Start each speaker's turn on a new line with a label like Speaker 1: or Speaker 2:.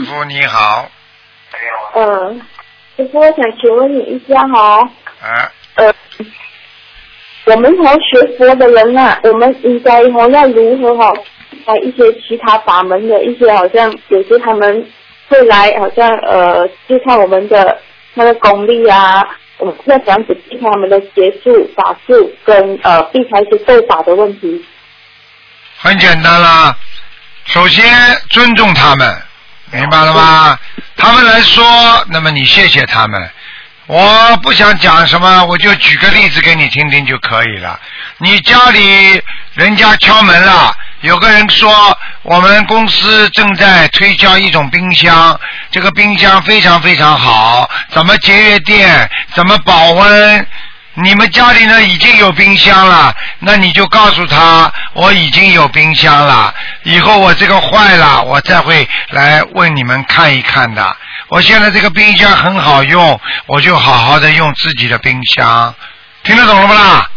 Speaker 1: 傅你好。
Speaker 2: 师傅，我想请问你一下哈。我们学佛的人啊，我们应该要如何在一些其他法门的一些好像有些他们会来好像就看我们的那个功力啊，我们要怎样子避开他们的邪术法术跟避开一些斗法的问题。
Speaker 1: 很简单啦，首先尊重他们，明白了吗？他们来说，那么你谢谢他们。我不想讲什么，我就举个例子给你听听就可以了。你家里人家敲门了，有个人说我们公司正在推销一种冰箱，这个冰箱非常非常好，怎么节约电，怎么保温。你们家里呢已经有冰箱了，那你就告诉他我已经有冰箱了，以后我这个坏了我再会来问你们看一看的。我现在这个冰箱很好用，我就好好的用自己的冰箱，听得懂了不啦？